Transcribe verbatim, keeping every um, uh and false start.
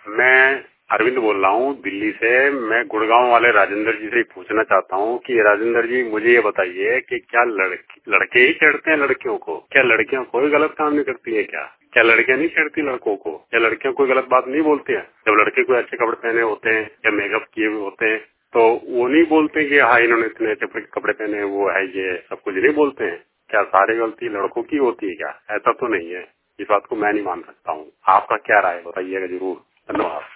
मैं अरविंद बोल रहा हूँ दिल्ली से। मैं गुड़गांव वाले राजेंद्र जी से पूछना चाहता हूँ कि राजेंद्र जी मुझे ये बताइए कि क्या लड़के लड़के ही छेड़ते हैं लड़कियों को? क्या लड़कियां कोई गलत काम नहीं करती है क्या? क्या लड़कियां नहीं छेड़ती लड़कों को? क्या लड़कियां कोई गलत बात नहीं बोलती हैं? जब लड़के कोई अच्छे कपड़े पहने होते हैं या मेकअप किए हुए होते हैं तो वो नहीं बोलते कि हाँ इन्होंने इतने अच्छे कपड़े पहने, वो है ये सब कुछ नहीं बोलते हैं? क्या सारी गलती लड़कों की होती है क्या? ऐसा तो नहीं है। इस बात को मैं नहीं मान सकता हूँ। आपका क्या राय बताइएगा जरूर। धन्यवाद।